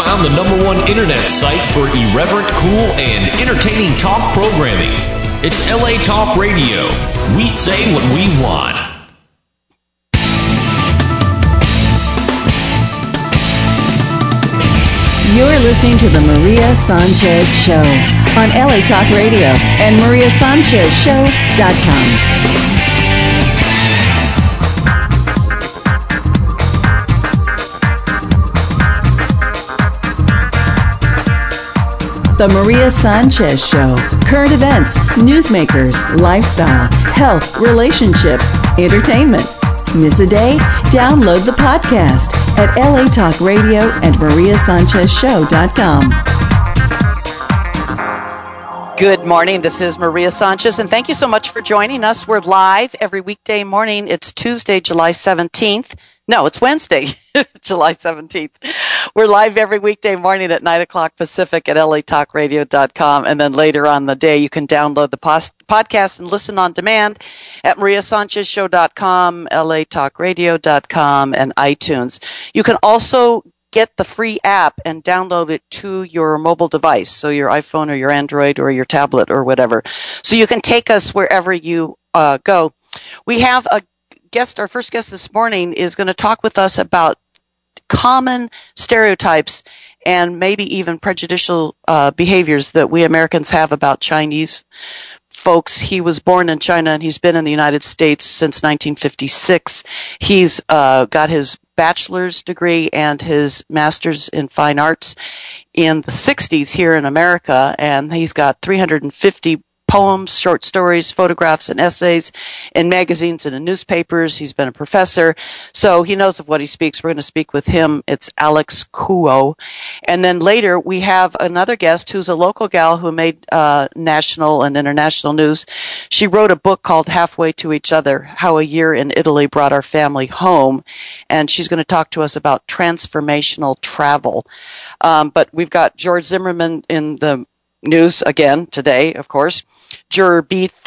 found the #1 internet site for irreverent, cool, and entertaining talk programming. It's LA Talk Radio. We say what we want. You're listening to the Maria Sanchez Show on LA Talk Radio and MariaSanchezShow.com. The Maria Sanchez Show. Current events, newsmakers, lifestyle, health, relationships, entertainment. Miss a day? Download the podcast at LA Talk Radio and MariaSanchezShow.com. Good morning. This is Maria Sanchez, and thank you so much for joining us. We're live every weekday morning. It's Tuesday, July 17th. No, it's Wednesday, July 17th. We're live every weekday morning at 9 o'clock Pacific at latalkradio.com. And then later on the day, you can download the podcast and listen on demand at MariaSanchezShow.com, latalkradio.com, and iTunes. You can also get the free app and download it to your mobile device, so your iPhone or your Android or your tablet or whatever. So you can take us wherever you go. We have a guest. Our first guest this morning is going to talk with us about common stereotypes and maybe even prejudicial behaviors that we Americans have about Chinese folks. He was born in China and he's been in the United States since 1956. He's got his bachelor's degree and his master's in fine arts in the 60s here in America, and he's got 350 poems, short stories, photographs, and essays in magazines and in newspapers. He's been a professor, so he knows of what he speaks. We're going to speak with him. It's Alex Kuo. And then later we have another guest who's a local gal who made national and international news. She wrote a book called Halfway to Each Other, How a Year in Italy Brought Our Family Home, and she's going to talk to us about transformational travel. But we've got George Zimmerman in the news again today, of course. Juror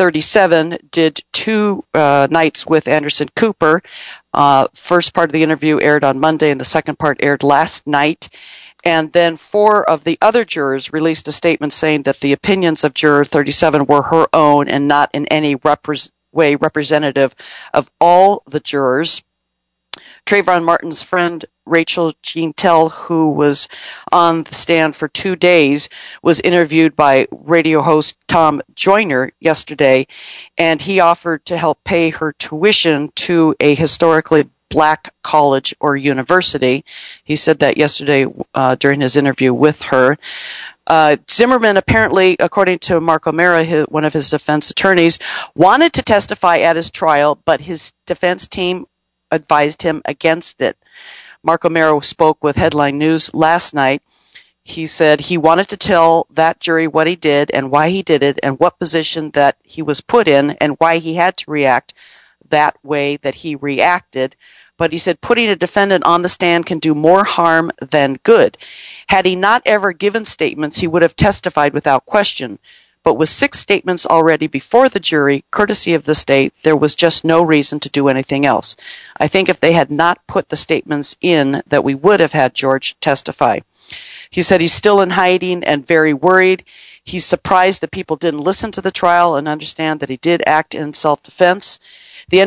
B37 did 2 nights with Anderson Cooper. First part of the interview aired on Monday, and the second part aired last night. And then 4 of the other jurors released a statement saying that the opinions of Juror 37 were her own and not in any way representative of all the jurors. Trayvon Martin's friend, Rachel Jean Tell, who was on the stand for 2 days, was interviewed by radio host Tom Joyner yesterday, and he offered to help pay her tuition to a historically black college or university. He said that yesterday during his interview with her. Zimmerman apparently, according to Mark O'Mara, one of his defense attorneys, wanted to testify at his trial, but his defense team advised him against it. Mark O'Mara spoke with Headline News last night. He said he wanted to tell that jury what he did and why he did it and what position that he was put in and why he had to react that way that he reacted. But he said putting a defendant on the stand can do more harm than good. Had he not ever given statements, he would have testified without question. But with 6 statements already before the jury, courtesy of the state, there was just no reason to do anything else. I think if they had not put the statements in, that we would have had George testify. He said he's still in hiding and very worried. He's surprised that people didn't listen to the trial and understand that he did act in self-defense. The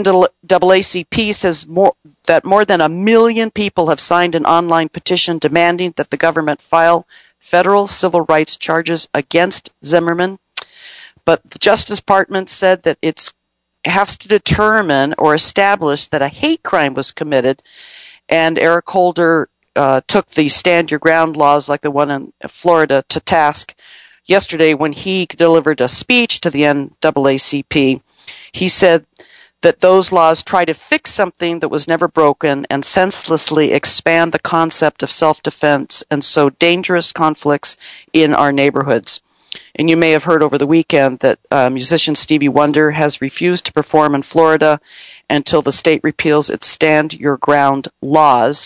NAACP says that more than 1 million people have signed an online petition demanding that the government file federal civil rights charges against Zimmerman. But the Justice Department said that it has to determine or establish that a hate crime was committed. And Eric Holder took the stand your ground laws like the one in Florida to task yesterday when he delivered a speech to the NAACP. He said that those laws try to fix something that was never broken and senselessly expand the concept of self-defense and sow dangerous conflicts in our neighborhoods. And you may have heard over the weekend that musician Stevie Wonder has refused to perform in Florida until the state repeals its Stand Your Ground laws.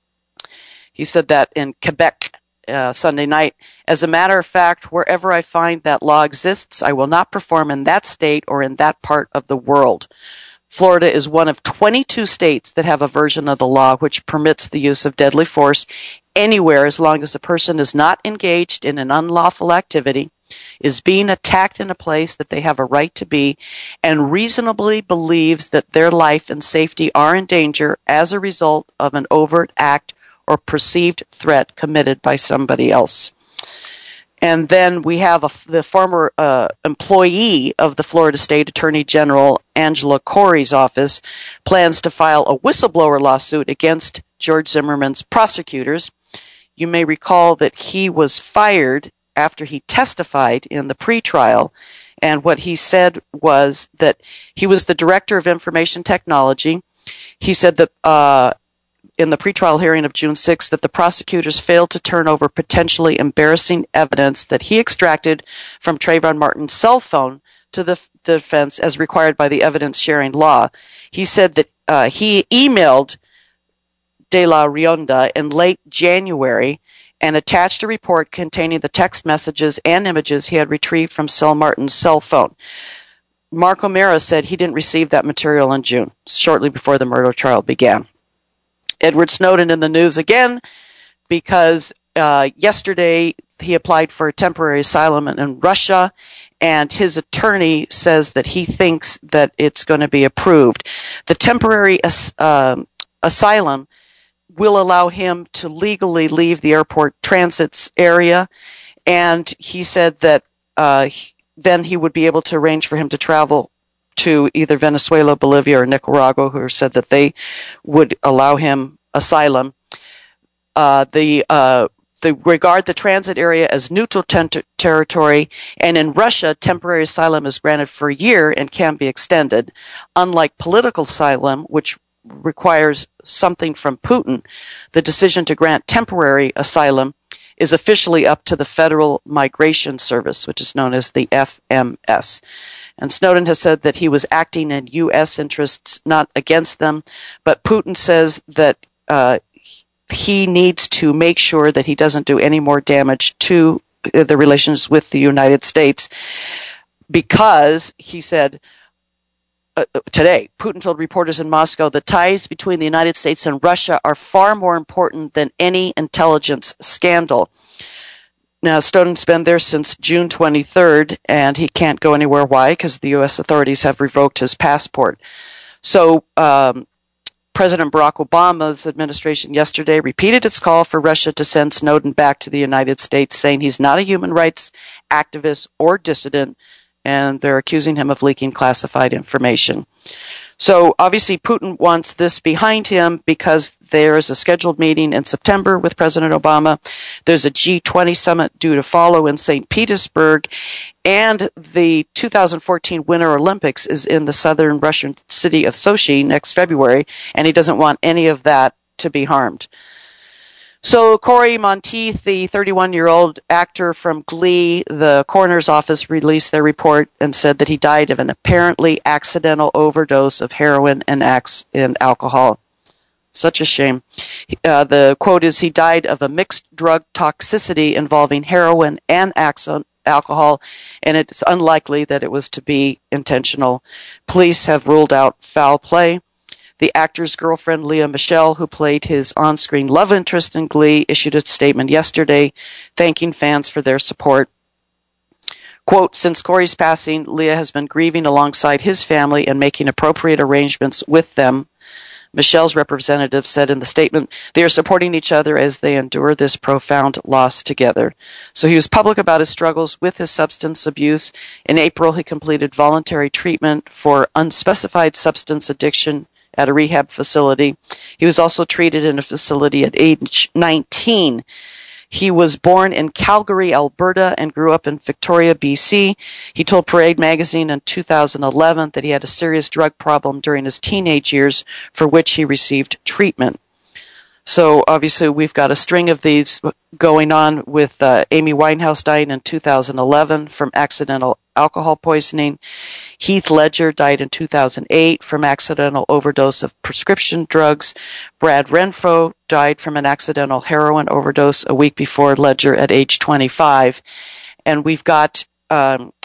He said that in Quebec Sunday night. As a matter of fact, wherever I find that law exists, I will not perform in that state or in that part of the world. Florida is one of 22 states that have a version of the law which permits the use of deadly force anywhere as long as the person is not engaged in an unlawful activity, is being attacked in a place that they have a right to be, and reasonably believes that their life and safety are in danger as a result of an overt act or perceived threat committed by somebody else. And then we have the former employee of the Florida State Attorney General, Angela Corey's office, plans to file a whistleblower lawsuit against George Zimmerman's prosecutors. You may recall that he was fired after he testified in the pretrial, and what he said was that he was the director of information technology. He said that in the pretrial hearing of June 6th that the prosecutors failed to turn over potentially embarrassing evidence that he extracted from Trayvon Martin's cell phone to the defense as required by the evidence-sharing law. He said that he emailed De La Rionda in late January and attached a report containing the text messages and images he had retrieved from Sel Martin's cell phone. Mark O'Mara said he didn't receive that material in June, shortly before the murder trial began. Edward Snowden in the news again because yesterday he applied for a temporary asylum in Russia, and his attorney says that he thinks that it's going to be approved. The temporary asylum will allow him to legally leave the airport transits area, and he said that then he would be able to arrange for him to travel to either Venezuela, Bolivia, or Nicaragua, who said that they would allow him asylum. They regard the transit area as neutral territory, and in Russia, temporary asylum is granted for a year and can be extended. Unlike political asylum, which requires something from Putin, the decision to grant temporary asylum is officially up to the Federal Migration Service, which is known as the FMS. And Snowden has said that he was acting in U.S. interests, not against them. But Putin says that he needs to make sure that he doesn't do any more damage to the relations with the United States because, he said today, Putin told reporters in Moscow, the ties between the United States and Russia are far more important than any intelligence scandal. Now, Snowden's been there since June 23rd, and he can't go anywhere. Why? Because the U.S. authorities have revoked his passport. So President Barack Obama's administration yesterday repeated its call for Russia to send Snowden back to the United States, saying he's not a human rights activist or dissident, and they're accusing him of leaking classified information. So obviously Putin wants this behind him because there is a scheduled meeting in September with President Obama. There's a G20 summit due to follow in St. Petersburg, and the 2014 Winter Olympics is in the southern Russian city of Sochi next February, and he doesn't want any of that to be harmed. So Corey Monteith, the 31-year-old actor from Glee, the coroner's office released their report and said that he died of an apparently accidental overdose of heroin and alcohol. Such a shame. The quote is, he died of a mixed drug toxicity involving heroin and alcohol, and it's unlikely that it was to be intentional. Police have ruled out foul play. The actor's girlfriend, Lea Michele, who played his on-screen love interest in Glee, issued a statement yesterday thanking fans for their support. Quote, since Corey's passing, Lea has been grieving alongside his family and making appropriate arrangements with them. Michelle's representative said in the statement, they are supporting each other as they endure this profound loss together. So he was public about his struggles with his substance abuse. In April, he completed voluntary treatment for unspecified substance addiction at a rehab facility. He was also treated in a facility at age 19. He was born in Calgary, Alberta, and grew up in Victoria, BC. He told Parade magazine in 2011 that he had a serious drug problem during his teenage years, for which he received treatment. So obviously we've got a string of these going on with Amy Winehouse dying in 2011 from accidental alcohol poisoning. Heath Ledger died in 2008 from accidental overdose of prescription drugs. Brad Renfro died from an accidental heroin overdose a week before Ledger at age 25. And we've got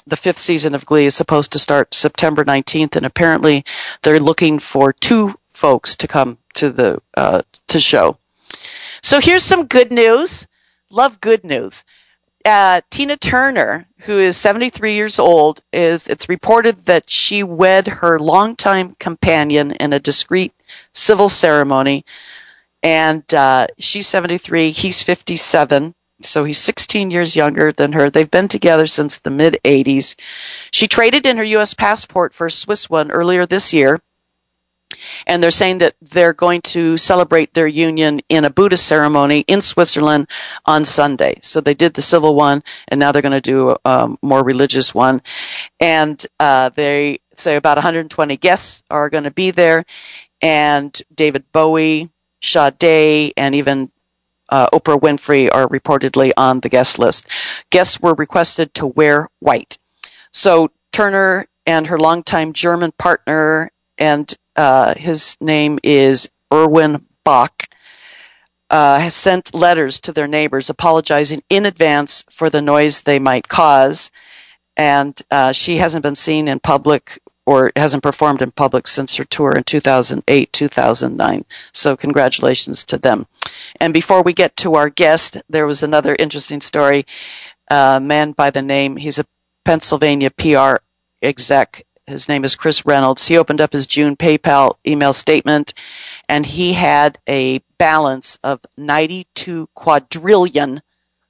the 5th season of Glee is supposed to start September 19th, and apparently they're looking for 2 folks to come to the show. So here's some good news. Love good news. Tina Turner, who is 73 years old, it's reported that she wed her longtime companion in a discreet civil ceremony, and she's 73, he's 57, so he's 16 years younger than her. They've been together since the mid-'80s. She traded in her U.S. passport for a Swiss one earlier this year, and they're saying that they're going to celebrate their union in a Buddhist ceremony in Switzerland on Sunday. So they did the civil one, and now they're going to do a more religious one. And they say about 120 guests are going to be there, and David Bowie, Sade, and even Oprah Winfrey are reportedly on the guest list. Guests were requested to wear white. So Turner and her longtime German partner, and his name is Erwin Bach, has sent letters to their neighbors apologizing in advance for the noise they might cause. And she hasn't been seen in public or hasn't performed in public since her tour in 2008, 2009. So congratulations to them. And before we get to our guest, there was another interesting story. A man by the name, he's a Pennsylvania PR exec. His name is Chris Reynolds. He opened up his June PayPal email statement, and he had a balance of $92 quadrillion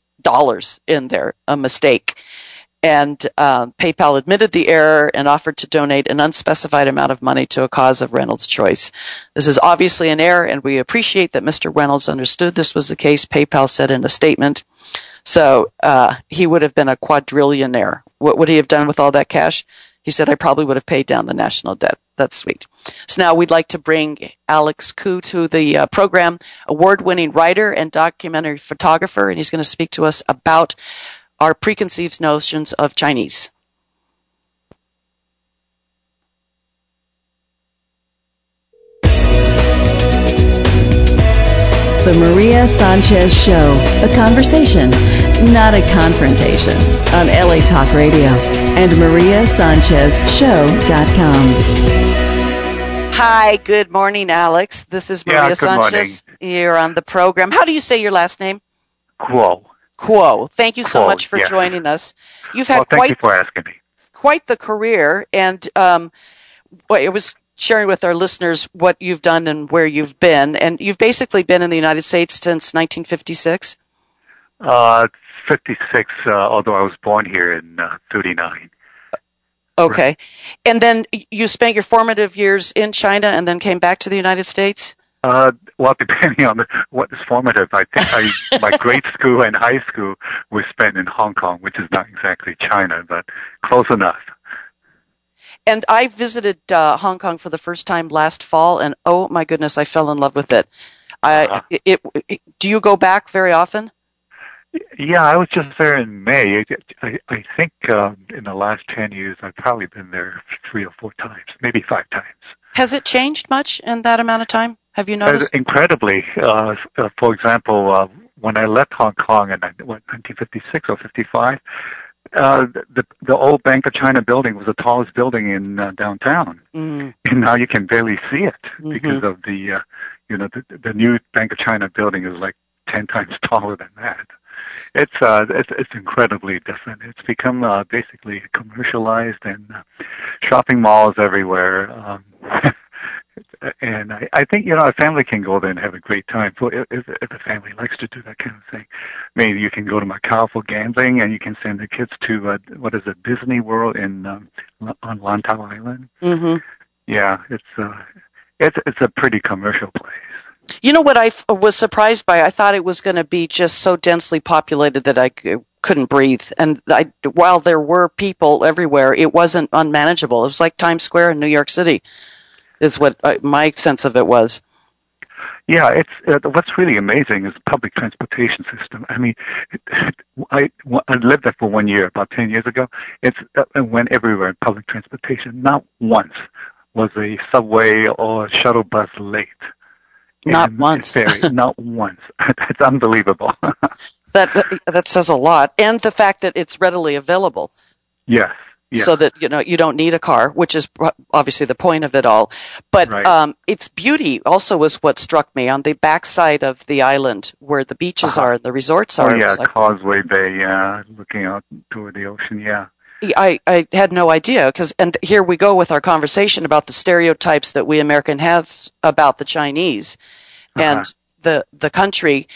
in there, a mistake. And PayPal admitted the error and offered to donate an unspecified amount of money to a cause of Reynolds' choice. This is obviously an error, and we appreciate that Mr. Reynolds understood this was the case, PayPal said in a statement. So he would have been a quadrillionaire. What would he have done with all that cash? He said, I probably would have paid down the national debt. That's sweet. So now we'd like to bring Alex Koo to the program, award-winning writer and documentary photographer, and he's going to speak to us about our preconceived notions of Chinese. The Maria Sanchez Show, a conversation, not a confrontation, on LA Talk Radio and mariasanchezshow.com. Hi, good morning, Alex. This is Maria Sanchez. Morning. You're on the program. How do you say your last name? Kuo. Kuo. Thank you so much for joining us. You've had thank you for asking me. Quite the career, and I was sharing with our listeners what you've done and where you've been, and you've basically been in the United States since 1956? 56, although I was born here in 39. Okay. Right. And then you spent your formative years in China and then came back to the United States? Well, depending on what is formative, I think my grade school and high school was spent in Hong Kong, which is not exactly China, but close enough. And I visited Hong Kong for the first time last fall, and oh my goodness, I fell in love with it. Do you go back very often? Yeah, I was just there in May. I think in the last 10 years, I've probably been there 3 or 4 times, maybe 5 times. Has it changed much in that amount of time? Have you noticed? Incredibly. For example, when I left Hong Kong in 1956 or 55, the old Bank of China building was the tallest building in downtown, and now you can barely see it because of the new Bank of China building is like 10 times taller than that. It's incredibly different. It's become basically commercialized and shopping malls everywhere. And I think, a family can go there and have a great time. So if a family likes to do that kind of thing, maybe you can go to Macau for gambling, and you can send the kids to Disney World on Lantau Island. Mm-hmm. Yeah, it's a pretty commercial place. You know what I was surprised by? I thought it was going to be just so densely populated that I couldn't breathe. And while there were people everywhere, it wasn't unmanageable. It was like Times Square in New York City, is what my sense of it was. Yeah, it's what's really amazing is the public transportation system. I mean, I lived there for 1 year, about 10 years ago. I went everywhere in public transportation. Not once was a subway or shuttle bus late. Not once. Not once. That's unbelievable. That says a lot. And the fact that it's readily available. Yes. Yes. So that, you don't need a car, which is obviously the point of it all. But Right. Its beauty also was what struck me on the backside of the island where the beaches are and the resorts are. Oh, It yeah, was like, Causeway Bay, looking out toward the ocean, yeah. I had no idea, and here we go with our conversation about the stereotypes that we American have about the Chinese and the country.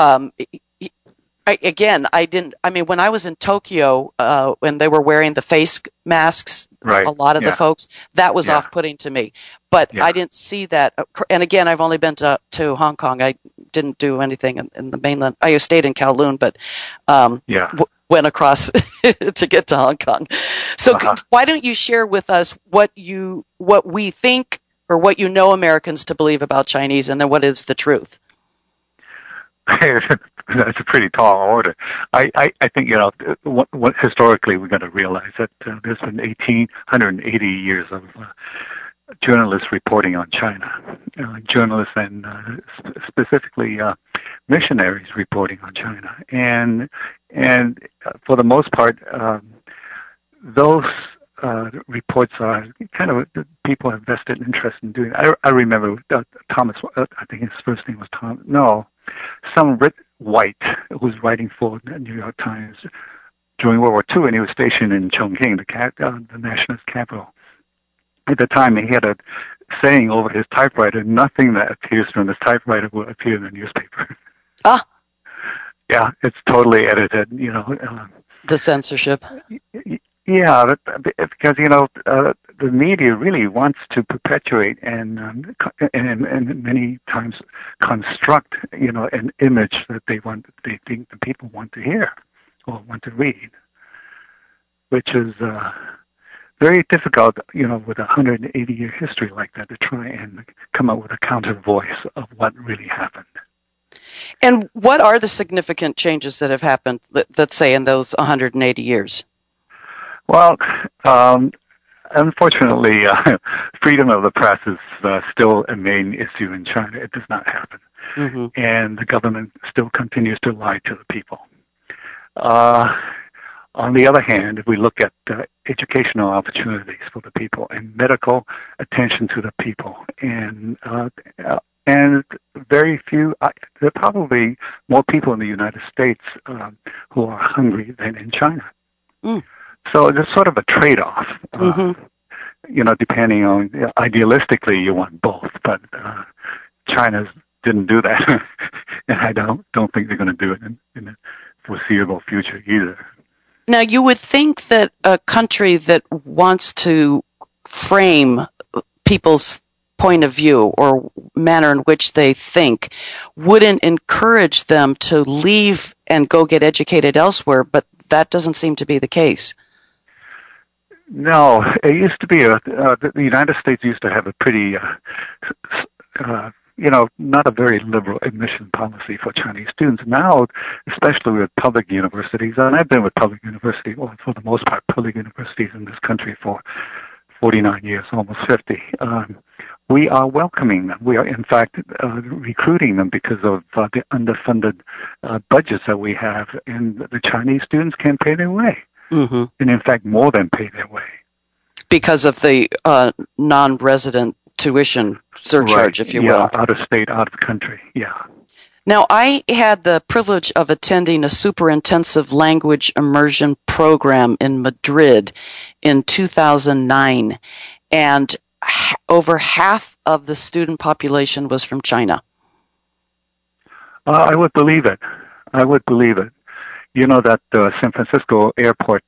When I was in Tokyo, when they were wearing the face masks, Right. a lot of the folks, that was Yeah. off-putting to me. But Yeah. I didn't see that. And again, I've only been to Hong Kong. I didn't do anything in the mainland. I stayed in Kowloon, but went across to get to Hong Kong. So why don't you share with us what we think or what you know Americans to believe about Chinese, and then what is the truth? That's a pretty tall order. I think, what historically we've got to realize that there's been 180 years of journalists reporting on China, journalists and specifically missionaries reporting on China, and for the most part, those reports are kind of people have vested interest in doing. I remember Thomas. I think his first name was Tom. No. Some white who was writing for the New York Times during World War II, and he was stationed in Chongqing, the nationalist capital. At the time, he had a saying over his typewriter: "Nothing that appears from this typewriter will appear in the newspaper." Ah. Yeah, it's totally edited. The censorship. Yeah, because the media really wants to perpetuate and many times construct an image that they think the people want to hear or want to read, which is very difficult, with a 180-year history like that, to try and come up with a counter voice of what really happened. And what are the significant changes that have happened, let's say, in those 180 years? Well, unfortunately, freedom of the press is still a main issue in China. It does not happen. Mm-hmm. And the government still continues to lie to the people. On the other hand, if we look at educational opportunities for the people and medical attention to the people, and very few, there are probably more people in the United States who are hungry than in China. Mm. So there's sort of a trade-off, depending on, idealistically you want both, but China didn't do that, and I don't think they're going to do it in the foreseeable future either. Now, you would think that a country that wants to frame people's point of view or manner in which they think wouldn't encourage them to leave and go get educated elsewhere, but that doesn't seem to be the case. No, it used to be the United States used to have a pretty, not a very liberal admission policy for Chinese students. Now, especially with public universities, and I've been with public universities, well, for the most part, public universities in this country for 49 years, almost 50. We are welcoming them. We are, in fact, recruiting them because of the underfunded budgets that we have, and the Chinese students can pay their way. Mm-hmm. And in fact, more than pay their way. Because of the non-resident tuition surcharge, if you will. Yeah, out of state, out of country, yeah. Now, I had the privilege of attending a super intensive language immersion program in Madrid in 2009, and over half of the student population was from China. I would believe it. You know that San Francisco airport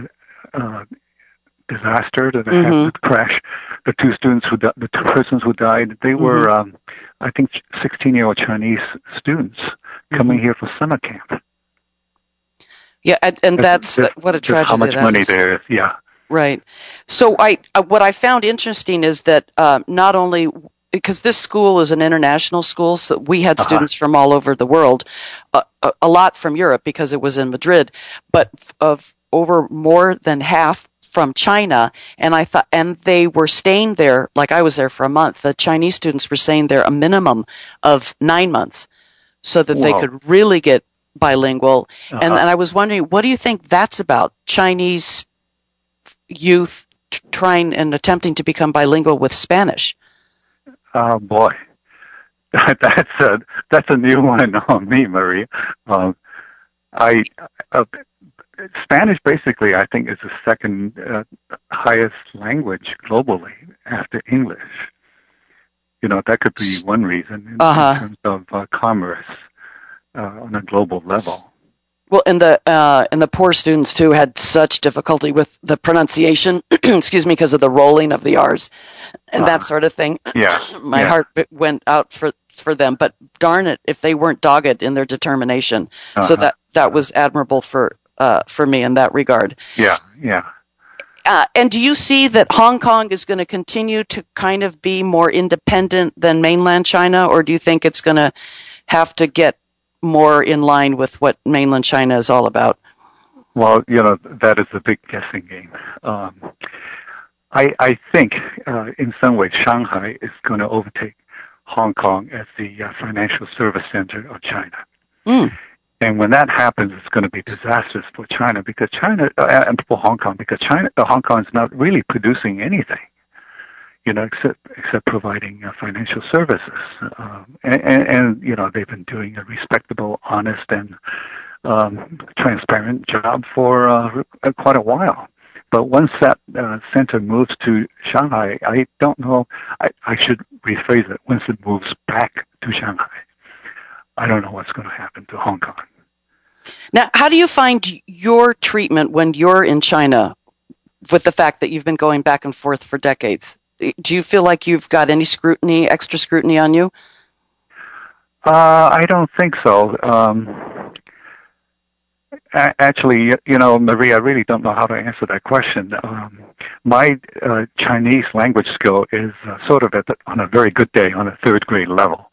disaster that happened, the crash. The two persons who died, they were, I think, 16-year-old Chinese students coming here for summer camp. Yeah, and that's what a tragedy. How much money there is, yeah. Right. So what I found interesting is that not only, because this school is an international school, so we had students from all over the world, a lot from Europe because it was in Madrid, but of over more than half from China, and they were staying there, like I was there for a month. The Chinese students were staying there a minimum of 9 months so that they could really get bilingual. And I was wondering, what do you think that's about? Chinese youth trying and attempting to become bilingual with Spanish? Oh boy, that's a new one on me, Maria. Spanish basically, I think, is the second highest language globally after English. That could be one reason in terms of commerce on a global level. Well, and the poor students too had such difficulty with the pronunciation. Excuse me, because of the rolling of the R's and that sort of thing. Yeah, my heart went out for them. But darn it, if they weren't dogged in their determination, so that was admirable for me in that regard. Yeah. And do you see that Hong Kong is going to continue to kind of be more independent than mainland China, or do you think it's going to have to get more in line with what mainland China is all about? Well, that is a big guessing game. I think in some ways Shanghai is going to overtake Hong Kong as the financial service center of China. And when that happens, it's going to be disastrous for China because China and for Hong Kong because Hong Kong is not really producing anything, except providing financial services. And they've been doing a respectable, honest, and transparent job for quite a while. But once that center moves to Shanghai, I don't know. I should rephrase it. Once it moves back to Shanghai, I don't know what's going to happen to Hong Kong. Now, how do you find your treatment when you're in China with the fact that you've been going back and forth for decades? Do you feel like you've got any extra scrutiny on you? I don't think so. Actually, Maria, I really don't know how to answer that question. My Chinese language skill is sort of on a very good day on a third grade level.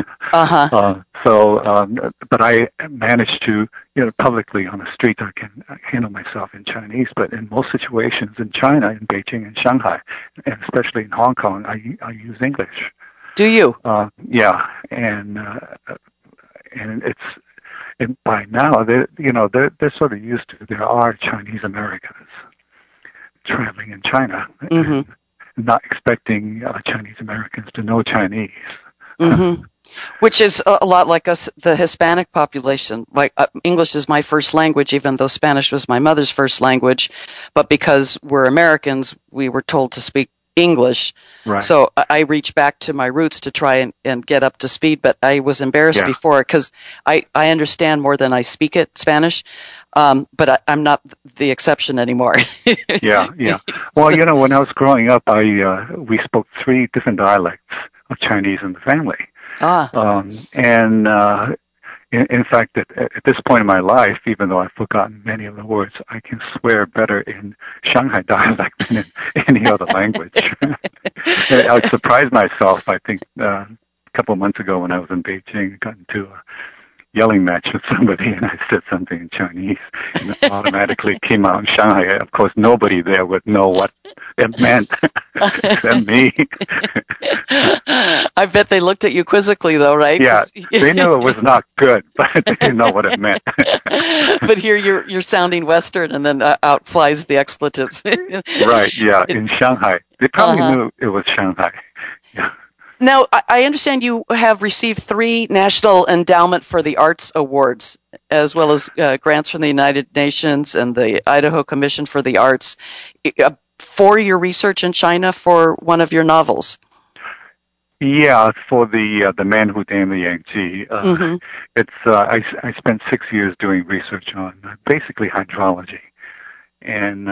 But I managed to, publicly on the street, I can handle myself in Chinese. But in most situations in China, in Beijing and Shanghai, and especially in Hong Kong, I use English. Do you? Yeah, and it's. And by now, they're sort of used to. There are Chinese Americans traveling in China, and not expecting Chinese Americans to know Chinese. Which is a lot like us, the Hispanic population. Like English is my first language, even though Spanish was my mother's first language. But because we're Americans, we were told to speak English. Right. So I reached back to my roots to try and get up to speed, but I was embarrassed before because I understand more than I speak it, Spanish, but I'm not the exception anymore. Yeah. Well, when I was growing up, we spoke 3 different dialects of Chinese in the family. In fact, at this point in my life, even though I've forgotten many of the words, I can swear better in Shanghai dialect than in any other language. I surprised myself, I think, a couple of months ago when I was in Beijing, I got into a yelling match with somebody, and I said something in Chinese, and it automatically came out in Shanghai. Of course, nobody there would know what it meant except me. I bet they looked at you quizzically, though, right? Yeah, they knew it was not good, but they didn't know what it meant. But here you're sounding Western, and then out flies the expletives. Right, yeah, in Shanghai. They probably knew it was Shanghai. Yeah. Now, I understand you have received 3 National Endowment for the Arts Awards, as well as grants from the United Nations and the Idaho Commission for the Arts, for your research in China for one of your novels. Yeah, for the Man Who Damned the Yangtze. It's I spent 6 years doing research on basically hydrology, and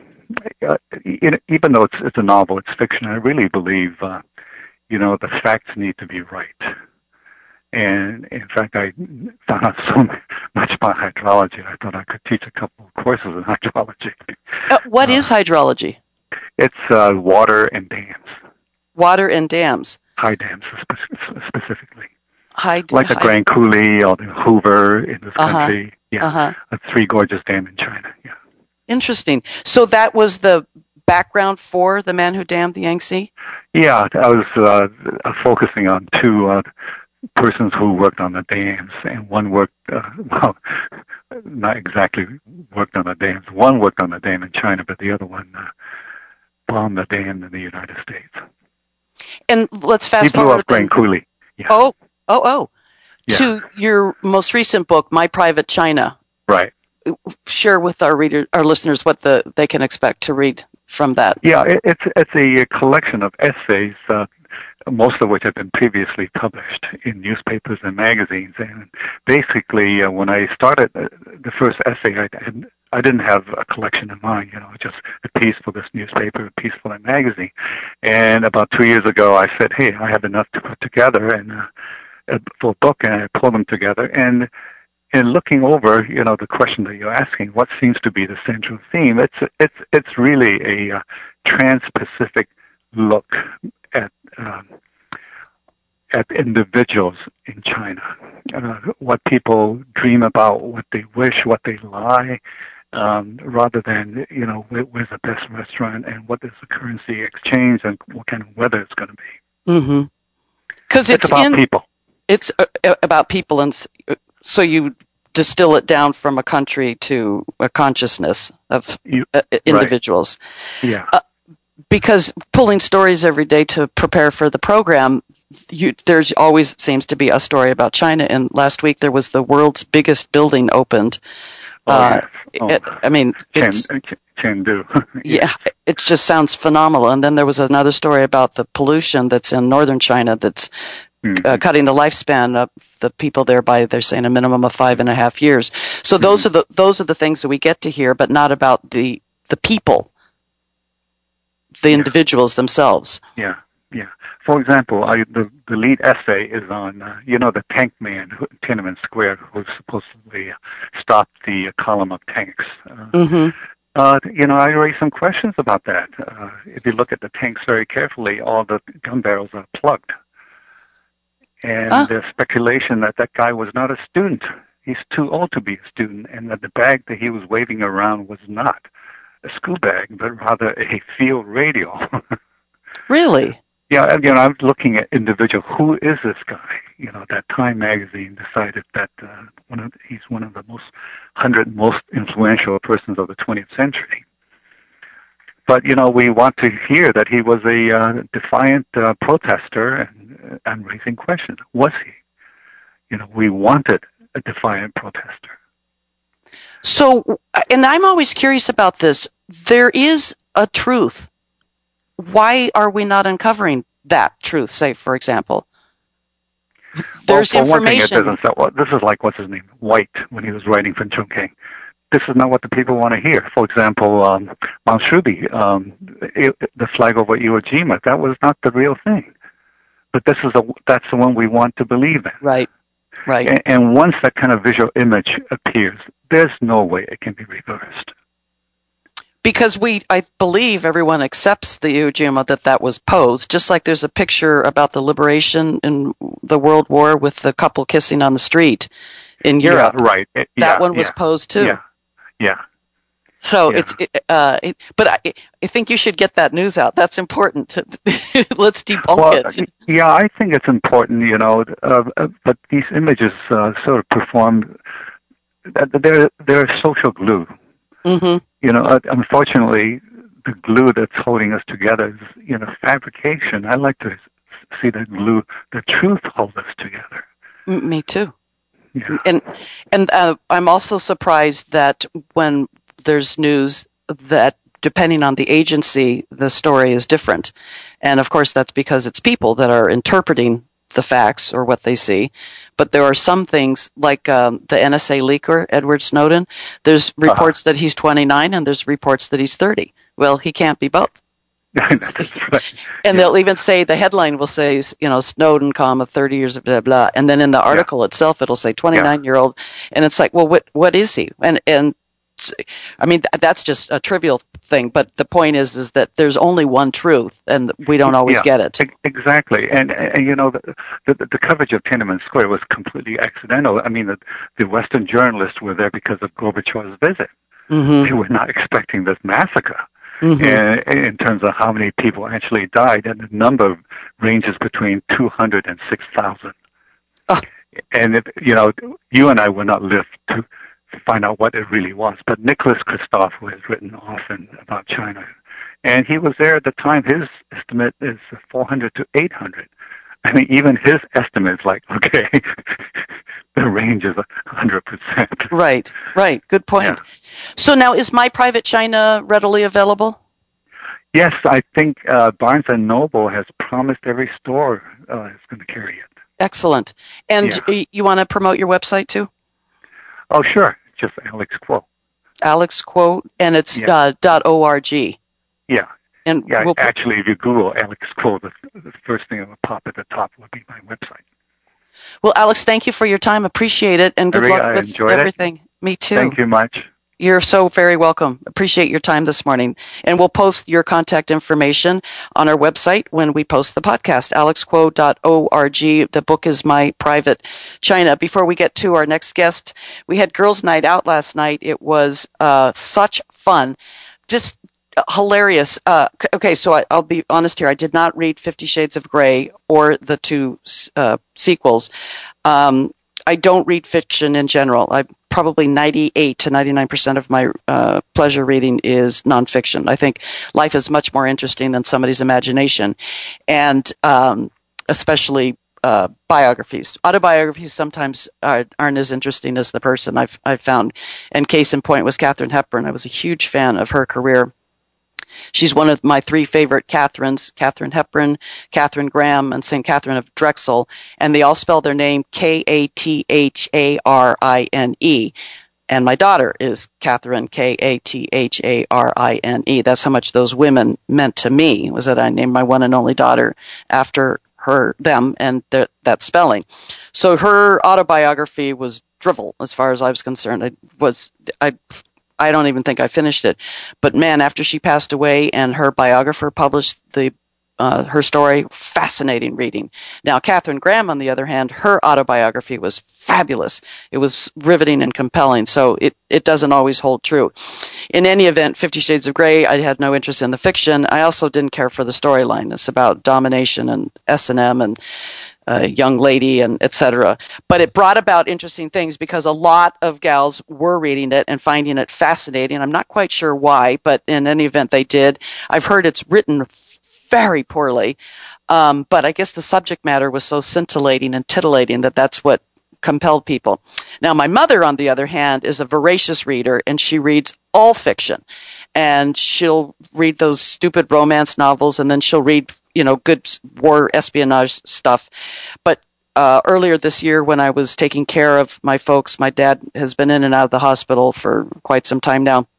even though it's a novel, it's fiction. I really believe. The facts need to be right. And in fact, I found out so much about hydrology, I thought I could teach a couple of courses in hydrology. What is hydrology? It's water and dams. Water and dams. High dams, specifically. Like the Grand Coulee or the Hoover in this country. Yeah, a Three Gorges Dam in China. Yeah. Interesting. So that was the background for The Man Who Damned the Yangtze? Yeah, I was focusing on 2 persons who worked on the dams, and one worked, not exactly worked on the dams. One worked on the dam in China, but the other one bombed the dam in the United States. And let's fast forward. He blew up Grand Coulee. Yeah. Oh. Yeah. To your most recent book, My Private China. Right. Share with our listeners what they can expect to read from that. Yeah, it's a collection of essays, most of which have been previously published in newspapers and magazines. And basically, when I started the first essay, I didn't have a collection in mind, just a piece for this newspaper, a piece for that magazine. And about 2 years ago, I said, hey, I have enough to put together and for a book, and I pulled them together. And in looking over, the question that you're asking, what seems to be the central theme? It's really a trans-Pacific look at individuals in China, what people dream about, what they wish, what they lie, rather than where's the best restaurant and what is the currency exchange and what kind of weather it's going to be. Mm-hmm. Because it's about people. It's about people, and so you distill it down from a country to a consciousness of individuals. Right. Yeah. Because pulling stories every day to prepare for the program, there's always seems to be a story about China. And last week there was the world's biggest building opened. Chengdu. Yeah, it just sounds phenomenal. And then there was another story about the pollution that's in northern China that's cutting the lifespan of the people there by, they're saying, a minimum of 5.5 years. So those are the things that we get to hear, but not about the people, the individuals themselves. Yeah. For example, the lead essay is on the tank man in Tiananmen Square who supposedly stopped the column of tanks. I raised some questions about that. If you look at the tanks very carefully, all the gun barrels are plugged. And there's speculation that guy was not a student. He's too old to be a student, and that the bag that he was waving around was not a school bag, but rather a field radio. Really? Yeah, I'm looking at individual. Who is this guy? That Time magazine decided that he's one of the 100 most influential persons of the 20th century. But, we want to hear that he was a defiant protester and raising questions. Was he? We wanted a defiant protester. So, and I'm always curious about this. There is a truth. Why are we not uncovering that truth, say, for example? There's information. One thing, this is like, what's his name? White, when he was writing for Chongqing. This is not what the people want to hear. For example, Mount Shubi, the flag over Iwo Jima, that was not the real thing. But that's the one we want to believe in. Right. And once that kind of visual image appears, there's no way it can be reversed. Because I believe everyone accepts the Iwo Jima that was posed, just like there's a picture about the liberation in the World War with the couple kissing on the street in Europe. Yeah, right. That one was posed too. Yeah. So but I think you should get that news out. That's important. Let's debunk it. Yeah, I think it's important, but these images sort of perform, they're social glue. Mm-hmm. Unfortunately, the glue that's holding us together is, fabrication. I like to see that glue, the truth hold us together. Me too. Yeah. And I'm also surprised that when there's news that, depending on the agency, the story is different. And of course, that's because it's people that are interpreting the facts or what they see. But there are some things, like the NSA leaker, Edward Snowden, there's reports that he's 29 and there's reports that he's 30. Well, he can't be both. That's right. And they'll even say, the headline will say, Snowden, 30 years of blah, blah. And then in the article itself, it'll say 29-year-old. And it's like, well, what is he? And I mean, that's just a trivial thing, but the point is that there's only one truth, and we don't always get it. Exactly, and the coverage of Tiananmen Square was completely accidental. I mean, the Western journalists were there because of Gorbachev's visit. Mm-hmm. They were not expecting this massacre. Mm-hmm. And in terms of how many people actually died, and the number ranges between 200 and 6,000. Oh. And you and I will not live to find out what it really was. But Nicholas Kristof, who has written often about China, and he was there at the time. His estimate is 400 to 800. I mean, even his estimate is like, okay, the range is 100%. Right. Good point. Yeah. So now, is My Private China readily available? Yes, I think Barnes & Noble has promised every store is going to carry it. Excellent. And you want to promote your website too? Oh, sure. Just Alex Kuo. Alex Kuo, and it's .org. Yeah. And actually, if you Google Alex Kuo, the first thing that will pop at the top will be my website. Well, Alex, thank you for your time. Appreciate it, and good luck with everything. It. Me too. Thank you much. You're so very welcome. Appreciate your time this morning. And we'll post your contact information on our website when we post the podcast, alexkuo.org. The book is My Private China. Before we get to our next guest, we had Girls' Night Out last night. It was such fun. Just hilarious. Okay, so I'll be honest here. I did not read 50 Shades of Grey or the two sequels. I don't read fiction in general. Probably 98 to 99% of my pleasure reading is nonfiction. I think life is much more interesting than somebody's imagination, and especially biographies. Autobiographies sometimes aren't as interesting as the person, I've found. And case in point was Katharine Hepburn. I was a huge fan of her career. She's one of my three favorite Catherines: Katharine Hepburn, Katharine Graham, and St. Catherine of Drexel, and they all spell their name Katharine. And my daughter is Catherine, Katharine. That's how much those women meant to me, was that I named my one and only daughter after them, and that spelling. So her autobiography was drivel, as far as I was concerned. I don't even think I finished it. But man, after she passed away and her biographer published her story, fascinating reading. Now, Katharine Graham, on the other hand, her autobiography was fabulous. It was riveting and compelling, so it doesn't always hold true. In any event, 50 Shades of Grey, I had no interest in the fiction. I also didn't care for the storyline. It's about domination and S&M and young lady and etc. But it brought about interesting things because a lot of gals were reading it and finding it fascinating. I'm not quite sure why, but in any event, they did. I've heard it's written very poorly, but I guess the subject matter was so scintillating and titillating that that's what compelled people. Now, my mother, on the other hand, is a voracious reader, and she reads all fiction. And she'll read those stupid romance novels, and then she'll read good war espionage stuff. But earlier this year, when I was taking care of my folks, my dad has been in and out of the hospital for quite some time now.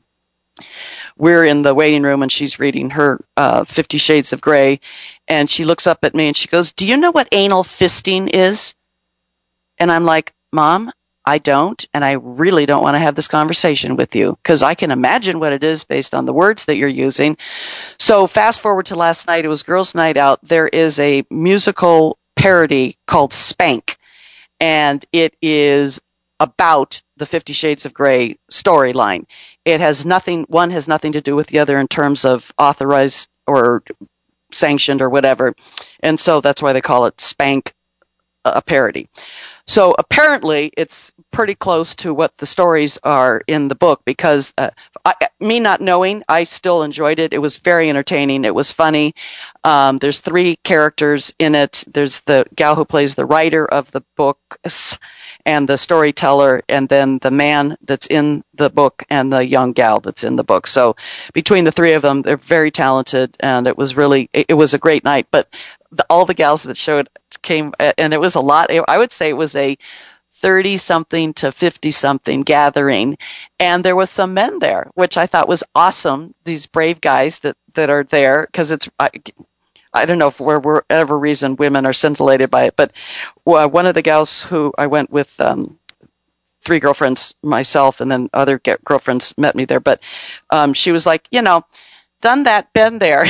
We're in the waiting room, and she's reading her 50 Shades of Grey, and she looks up at me, and she goes, "Do you know what anal fisting is?" And I'm like, "Mom, I don't, and I really don't want to have this conversation with you because I can imagine what it is based on the words that you're using." So fast forward to last night. It was Girls' Night Out. There is a musical parody called Spank, and it is about the 50 Shades of Grey storyline. It has nothing to do with the other in terms of authorized or sanctioned or whatever, and so that's why they call it Spank, a parody. So apparently it's pretty close to what the stories are in the book because me not knowing, I still enjoyed it. It was very entertaining. It was funny. There's three characters in it. There's the gal who plays the writer of the book and the storyteller, and then the man that's in the book and the young gal that's in the book. So between the three of them, they're very talented, and it was a great night. But all the gals that showed came, and it was a lot. I would say it was a 30-something to 50-something gathering, and there was some men there, which I thought was awesome. These brave guys that are there, because it's I don't know for whatever reason women are scintillated by it, but one of the gals who I went with, three girlfriends, myself, and then other girlfriends met me there, but she was like, done that, been there.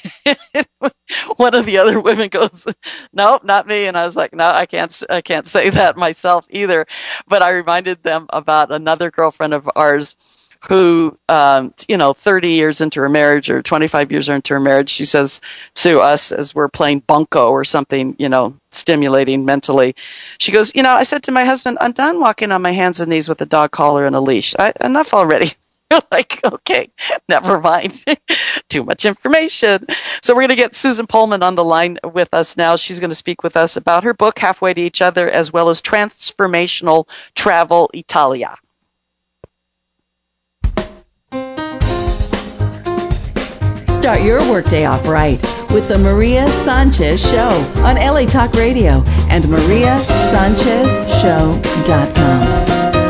One of the other women goes, "No, not me." And I was like, "No, I can't say that myself either." But I reminded them about another girlfriend of ours who, 30 years into her marriage or 25 years into her marriage, she says to us as we're playing bunco or something, stimulating mentally, she goes, I said to my husband, I'm done walking on my hands and knees with a dog collar and a leash. Enough already. You're like, okay, never mind. Too much information. So we're going to get Susan Pullman on the line with us now. She's going to speak with us about her book, Halfway to Each Other, as well as Transformational Travel Italia. Start your workday off right with the Maria Sanchez Show on LA Talk Radio and mariasanchezshow.com.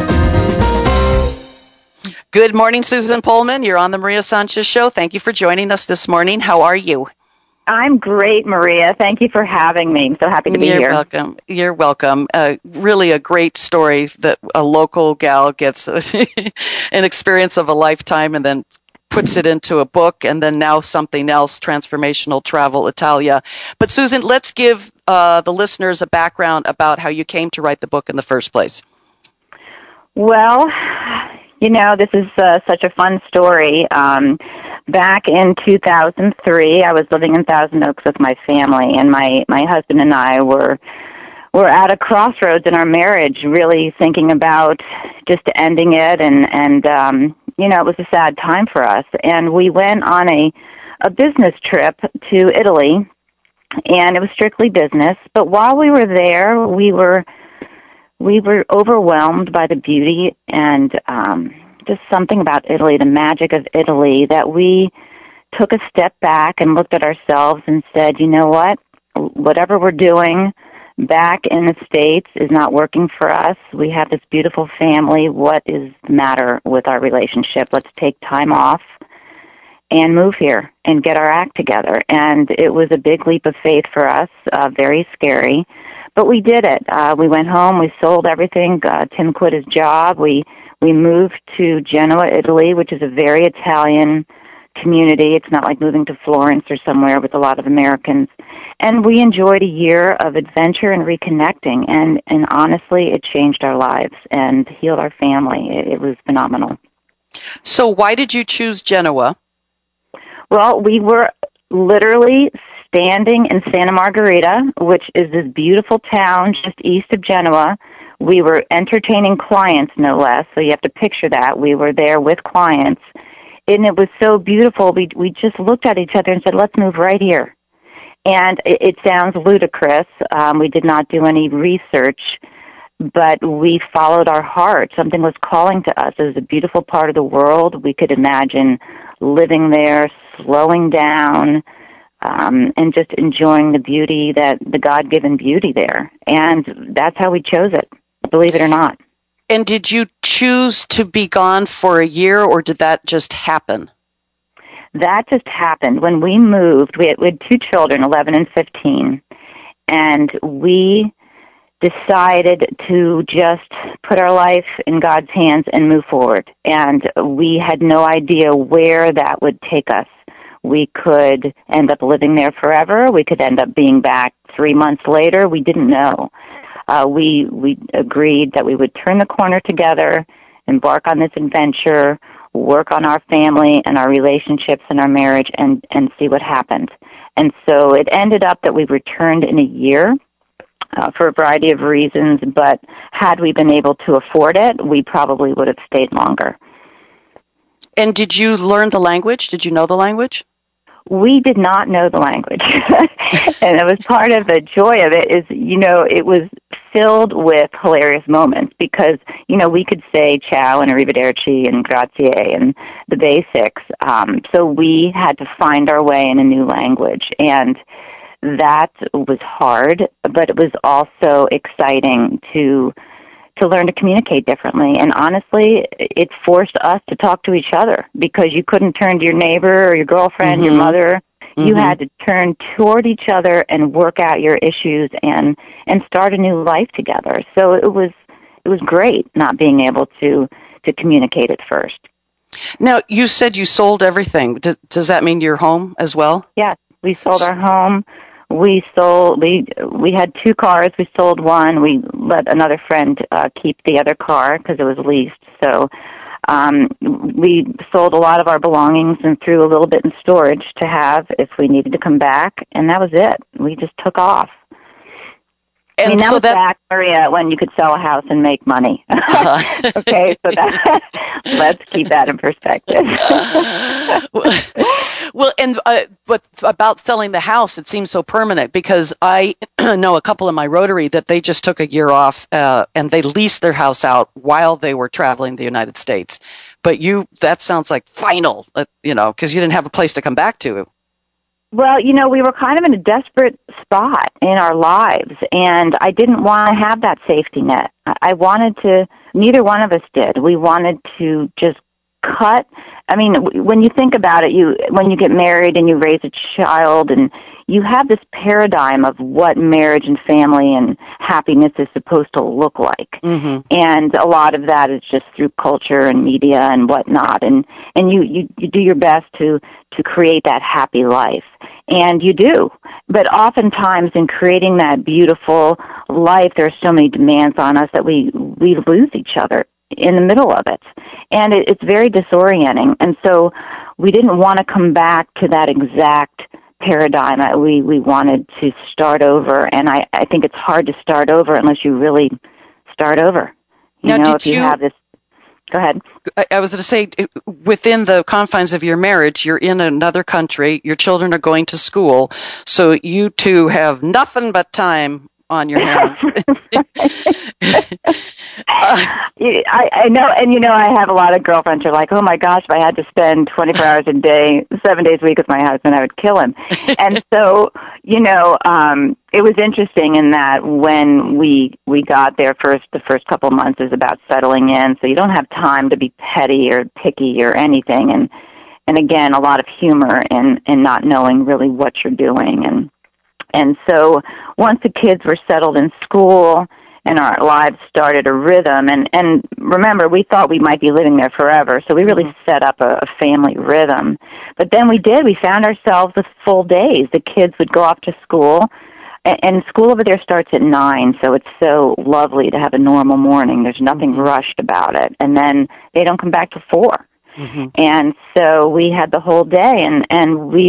Good morning, Susan Pullman. You're on the Maria Sanchez Show. Thank you for joining us this morning. How are you? I'm great, Maria. Thank you for having me. I'm so happy to be here. You're welcome. You're welcome. Really a great story that a local gal gets an experience of a lifetime and then puts it into a book, and then now something else, Transformational Travel Italia. But Susan, let's give the listeners a background about how you came to write the book in the first place. Well, this is such a fun story. Back in 2003, I was living in Thousand Oaks with my family, and my husband and I were at a crossroads in our marriage, really thinking about just ending it, and it was a sad time for us. And we went on a business trip to Italy, and it was strictly business. But while we were there, we were overwhelmed by the beauty and just something about Italy, the magic of Italy, that we took a step back and looked at ourselves and said, you know what? Whatever we're doing back in the States is not working for us. We have this beautiful family. What is the matter with our relationship? Let's take time off and move here and get our act together. And it was a big leap of faith for us, very scary. But we did it. We went home. We sold everything. Tim quit his job. We moved to Genoa, Italy, which is a very Italian community. It's not like moving to Florence or somewhere with a lot of Americans. And we enjoyed a year of adventure and reconnecting. And honestly, it changed our lives and healed our family. It was phenomenal. So why did you choose Genoa? Well, we were literally standing in Santa Margherita, which is this beautiful town just east of Genoa. We were entertaining clients, no less, so you have to picture that. We were there with clients, and it was so beautiful. We just looked at each other and said, let's move right here. And it sounds ludicrous. We did not do any research, but we followed our heart. Something was calling to us. It was a beautiful part of the world. We could imagine living there, slowing down, and just enjoying the beauty, the God-given beauty there. And that's how we chose it, believe it or not. And did you choose to be gone for a year, or did that just happen? That just happened. When we moved, we had 2 children, 11 and 15, and we decided to just put our life in God's hands and move forward. And we had no idea where that would take us. We could end up living there forever. We could end up being back 3 months later. We didn't know. We agreed that we would turn the corner together, embark on this adventure, work on our family and our relationships and our marriage, and see what happened. And so it ended up that we returned in a year for a variety of reasons, but had we been able to afford it, we probably would have stayed longer. And did you learn the language? Did you know the language? We did not know the language. And it was part of the joy of it is, it was filled with hilarious moments because, we could say ciao and arrivederci and grazie and the basics. So we had to find our way in a new language. And that was hard, but it was also exciting to learn to communicate differently. And honestly, it forced us to talk to each other because you couldn't turn to your neighbor or your girlfriend, your mother. You had to turn toward each other and work out your issues and start a new life together. So it was great not being able to communicate at first. Now, you said you sold everything. Does that mean your home as well? Yes, we sold our home. We had 2 cars. We sold one. We let another friend keep the other car because it was leased. So We sold a lot of our belongings and threw a little bit in storage to have if we needed to come back, and that was it. We just took off. And I mean, that so was back, Maria, when you could sell a house and make money. Okay, so let's keep that in perspective. Well, and but about selling the house, it seems so permanent, because I know a couple in my Rotary that they just took a year off and they leased their house out while they were traveling the United States. But that sounds like final, because you didn't have a place to come back to. Well, we were kind of in a desperate spot in our lives, and I didn't want to have that safety net. Neither one of us did. We wanted to just cut. I mean, when you think about it, when you get married and you raise a child, and you have this paradigm of what marriage and family and happiness is supposed to look like. Mm-hmm. And a lot of that is just through culture and media and whatnot. And you do your best to create that happy life. And you do. But oftentimes in creating that beautiful life, there are so many demands on us that we lose each other in the middle of it. And it's very disorienting. And so we didn't want to come back to that exact paradigm. We wanted to start over. And I think it's hard to start over unless you really start over. If you have this... Go ahead. I was going to say, within the confines of your marriage, you're in another country, your children are going to school, so you two have nothing but time on your hands. I know, and I have a lot of girlfriends who are like, oh my gosh, if I had to spend 24 hours a day, 7 days a week with my husband, I would kill him. And so, it was interesting in that when we got there the first couple of months is about settling in, so you don't have time to be petty or picky or anything, and again, a lot of humor in not knowing really what you're doing. And so once the kids were settled in school and our lives started a rhythm, and remember, we thought we might be living there forever, so we really set up a family rhythm. But then we found ourselves with full days. The kids would go off to school, and school over there starts at 9, so it's so lovely to have a normal morning. There's nothing rushed about it. And then they don't come back till 4. Mm-hmm. And so we had the whole day, and we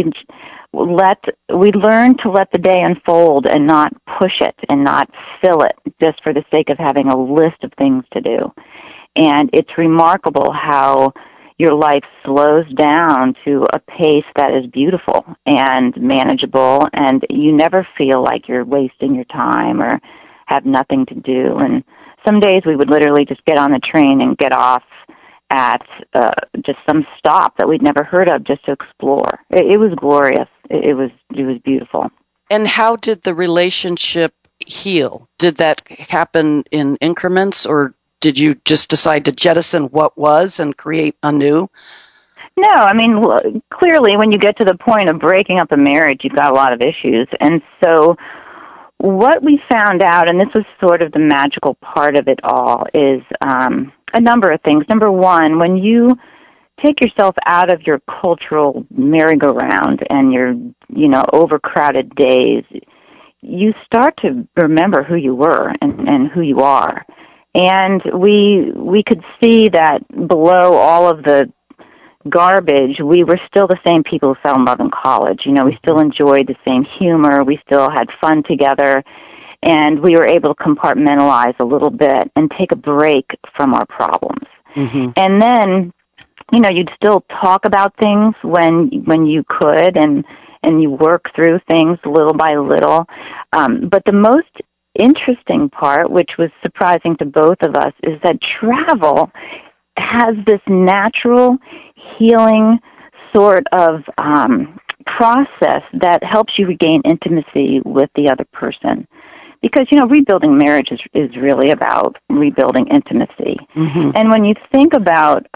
learned to let the day unfold and not push it and not fill it just for the sake of having a list of things to do. And it's remarkable how your life slows down to a pace that is beautiful and manageable, and you never feel like you're wasting your time or have nothing to do. And some days we would literally just get on the train and get off at just some stop that we'd never heard of just to explore. It was glorious. It was beautiful. And how did the relationship heal? Did that happen in increments, or did you just decide to jettison what was and create anew? No, I mean, clearly when you get to the point of breaking up a marriage, you've got a lot of issues. And so what we found out, and this was sort of the magical part of it all, is a number of things. Number one, when you take yourself out of your cultural merry-go-round and your, overcrowded days, you start to remember who you were and who you are. And we could see that below all of the garbage, we were still the same people who fell in love in college. We still enjoyed the same humor. We still had fun together. And we were able to compartmentalize a little bit and take a break from our problems. Mm-hmm. And then, you'd still talk about things when you could, and you work through things little by little. But the most interesting part, which was surprising to both of us, is that travel has this natural healing sort of process that helps you regain intimacy with the other person. Because, rebuilding marriage is really about rebuilding intimacy. Mm-hmm. And when you think about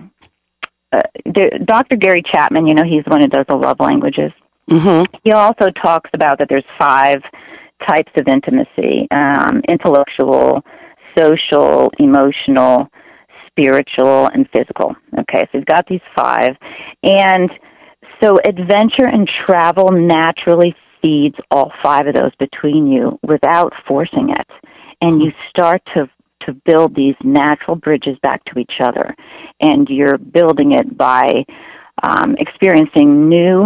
Dr. Gary Chapman, he's the one who does the love languages. Mm-hmm. He also talks about that there's 5 types of intimacy: intellectual, social, emotional, spiritual, and physical. Okay, so you've got these 5. And so adventure and travel naturally feeds all 5 of those between you without forcing it. And you start to to build these natural bridges back to each other. And you're building it by experiencing new,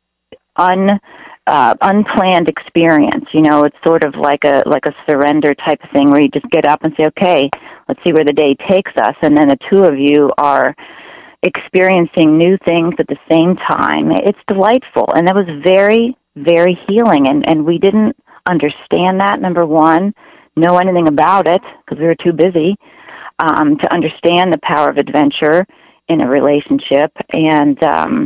unplanned experience. It's sort of like a surrender type of thing where you just get up and say, okay, let's see where the day takes us. And then the two of you are experiencing new things at the same time. It's delightful. And that was very, very healing. And we didn't understand that, number one, know anything about it because we were too busy to understand the power of adventure in a relationship. And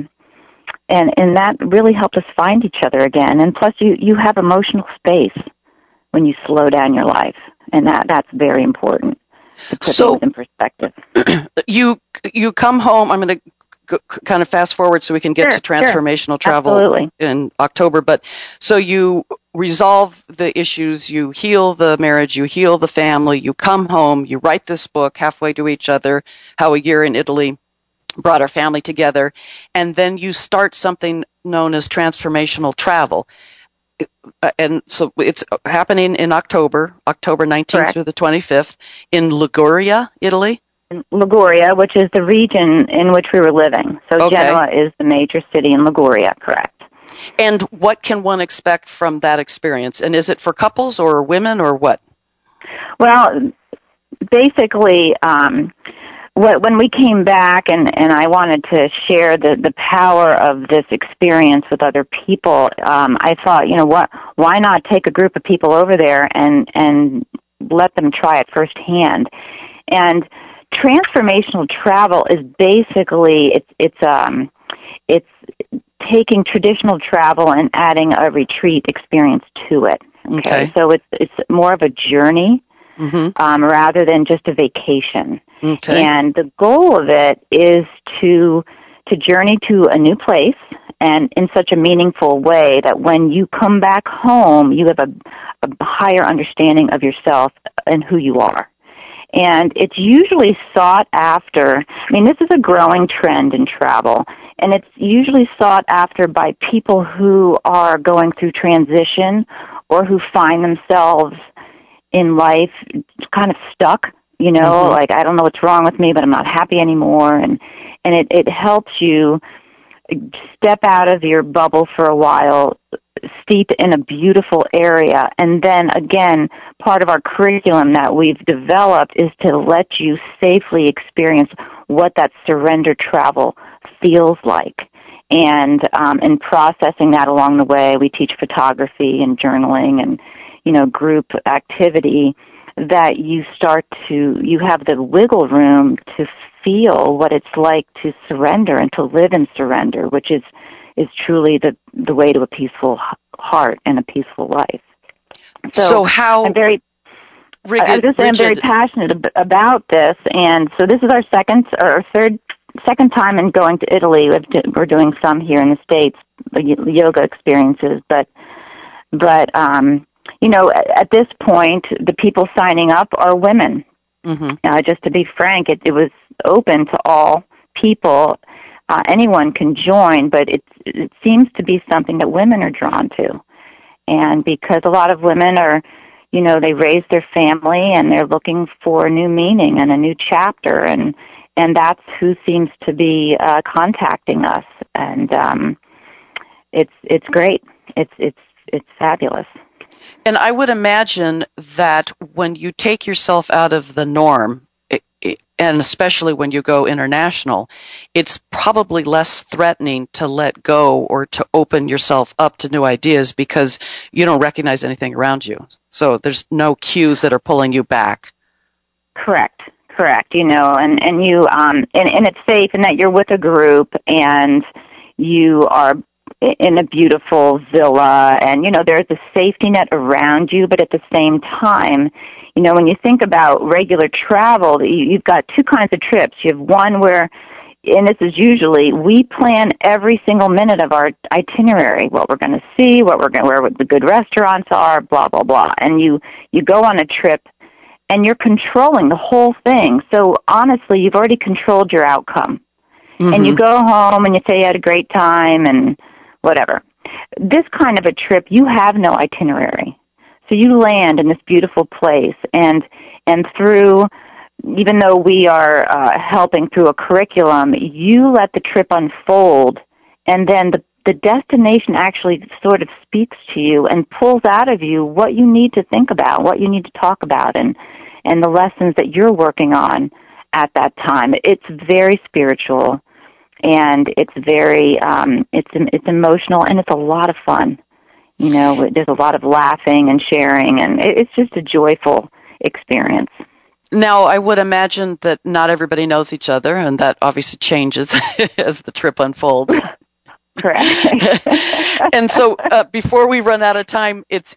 that really helped us find each other again. And plus, you have emotional space when you slow down your life. And that's very important to put things in perspective. You come home. I'm going to kind of fast forward so we can get to transformational travel in October. But so you resolve the issues, you heal the marriage, you heal the family, you come home, you write this book, Halfway to Each Other, How a Year in Italy Brought Our Family Together, and then you start something known as transformational travel. And so it's happening in October 19th through the 25th in Liguria, Italy? Liguria, which is the region in which we were living. So Genoa is the major city in Liguria, correct. And what can one expect from that experience? And is it for couples or women or what? Well, basically, when we came back and I wanted to share the power of this experience with other people, I thought, why not take a group of people over there and let them try it firsthand? And transformational travel is basically it's taking traditional travel and adding a retreat experience to it. Okay. So it's more of a journey rather than just a vacation. Okay. And the goal of it is to journey to a new place and in such a meaningful way that when you come back home, you have a higher understanding of yourself and who you are. And it's usually sought after, this is a growing trend in travel, and it's usually sought after by people who are going through transition or who find themselves in life kind of stuck, like, I don't know what's wrong with me, but I'm not happy anymore. And it helps you step out of your bubble for a while, steep in a beautiful area, and then again, part of our curriculum that we've developed is to let you safely experience what that surrender travel feels like. And in processing that along the way, we teach photography and journaling and, group activity that you have the wiggle room to feel what it's like to surrender and to live in surrender, which is truly the way to a peaceful heart and a peaceful life. So how I'm very passionate about this, and so this is our second time in going to Italy. We're doing some here in the States, yoga experiences, but at this point, the people signing up are women. Just to be frank, it was open to all people. Anyone can join, but it seems to be something that women are drawn to. And because a lot of women are, they raise their family and they're looking for a new meaning and a new chapter, and that's who seems to be contacting us. And it's great. It's fabulous. And I would imagine that when you take yourself out of the norm, and especially when you go international, it's probably less threatening to let go or to open yourself up to new ideas because you don't recognize anything around you. So there's no cues that are pulling you back. Correct. And you and it's safe in that you're with a group and you are in a beautiful villa, and there's a safety net around you, but at the same time, when you think about regular travel, you've got two kinds of trips. You have one where, and this is usually, we plan every single minute of our itinerary, what we're going to see, where the good restaurants are, blah, blah, blah. And you go on a trip, and you're controlling the whole thing. So honestly, you've already controlled your outcome. And you go home, and you say you had a great time, and whatever. This kind of a trip, you have no itinerary. So you land in this beautiful place, and And through, even though we are helping through a curriculum, you let the trip unfold, and then the destination actually sort of speaks to you and pulls out of you what you need to think about, what you need to talk about, and the lessons that you're working on at that time. It's very spiritual, and it's very it's emotional, and it's a lot of fun. You know, there's a lot of laughing and sharing, and it's just a joyful experience. Now, I would imagine that not everybody knows each other, and that obviously changes as the trip unfolds. Correct. And so before we run out of time, it's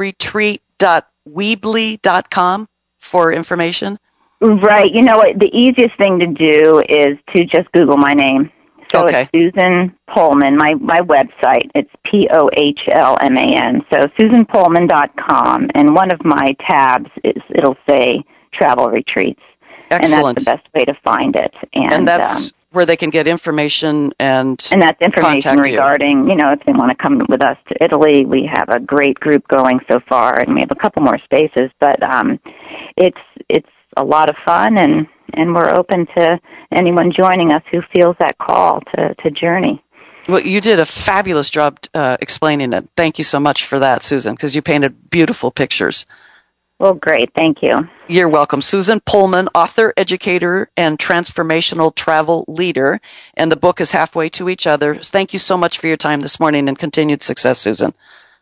italyretreat.weebly.com for information. Right. You know what? The easiest thing to do is to just Google my name. So Okay. It's Susan Pohlman, my website. It's Pohlman. So SusanPohlman.com, and one of my tabs it'll say Travel Retreats. Excellent. And that's the best way to find it. And that's where they can get information and that's information regarding, you know, if they want to come with us to Italy. We have a great group going so far, and we have a couple more spaces. But it's a lot of fun, and we're open to anyone joining us who feels that call to journey. Well, you did a fabulous job explaining it. Thank you so much for that, Susan, because you painted beautiful pictures. Well, great. Thank you. You're welcome. Susan Pohlman, author, educator, and transformational travel leader. And the book is Halfway to Each Other. Thank you so much for your time this morning, and continued success, Susan.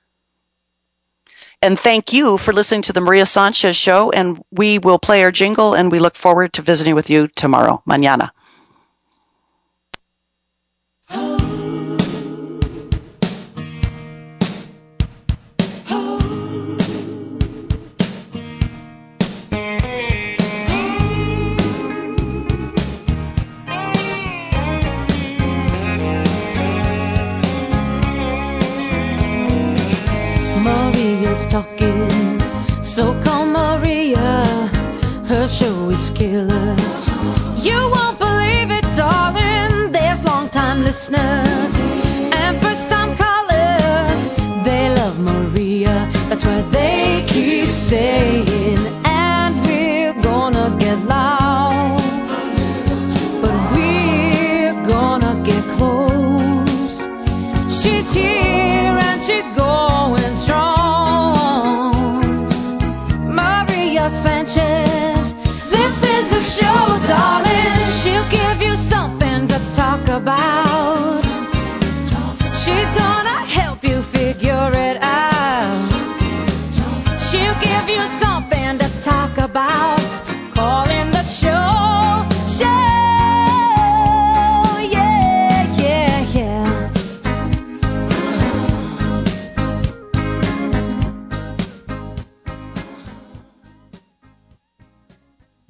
And thank you for listening to the Maria Sanchez Show. And we will play our jingle, and we look forward to visiting with you tomorrow. Mañana.